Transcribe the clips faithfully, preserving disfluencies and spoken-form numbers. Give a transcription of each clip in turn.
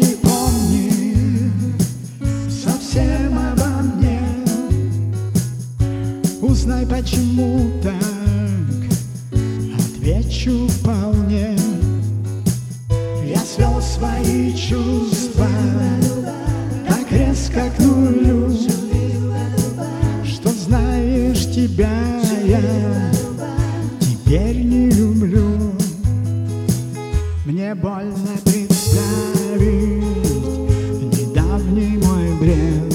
не помни совсем обо мне. Узнай, почему так, отвечу вполне. Я свел свои чувства так резко к нулю, что, знаешь, тебя я теперь не люблю. Мне больно представить недавний мой бред.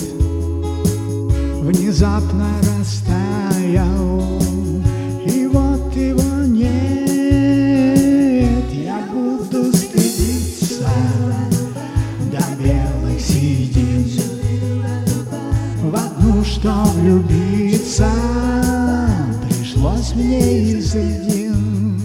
Внезапно растаял, и вот его нет. Я буду стыдиться до белых седин, в одну, что влюбиться пришлось мне из один.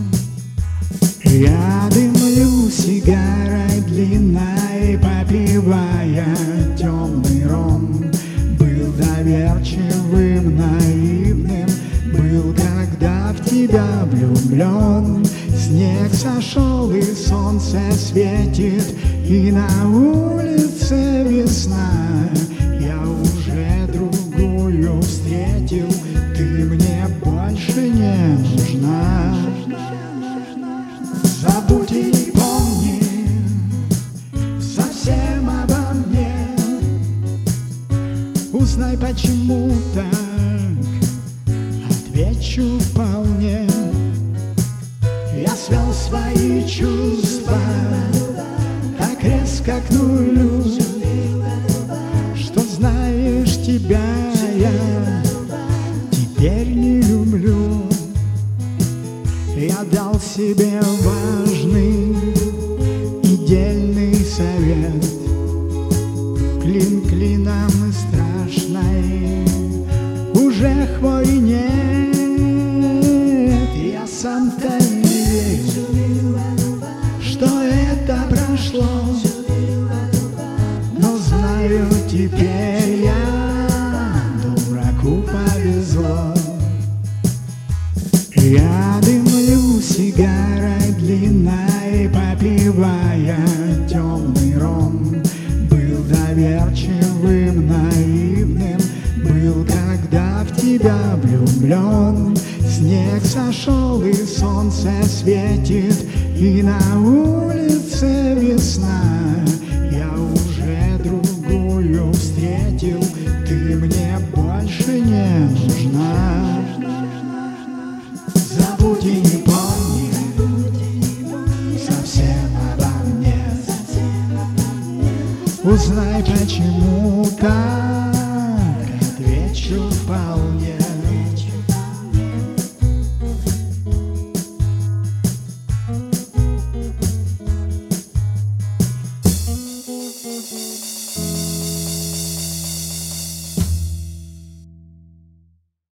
Я дымлю сигарой длинной, попивая темный ром. Был доверчивым, наивным, был, когда в тебя влюблен. Снег сошел и солнце светит, и на улице весна. Я уже другую встретил, ты мне больше не нужна. Забудь и не помни совсем обо мне. Узнай, почему так, отвечу вполне. Я свел свои чувства так резко к нулю, что, знаешь, тебя я теперь не люблю. Я дал себе важный и дельный совет. Клин клином и страшной уже хвори нет. Я сам-то не верю, что это прошло, но знаю, теперь я дураку повезло. Я дымлю сигарой длинной, попивая темный ром. Был доверчивым, наивным, был, когда в тебя влюблен. Снег сошел и солнце светит, и на улице весна. Я уже другую встретил, ты мне больше не нужна. Забудь и не помни совсем обо мне. Узнай, почему так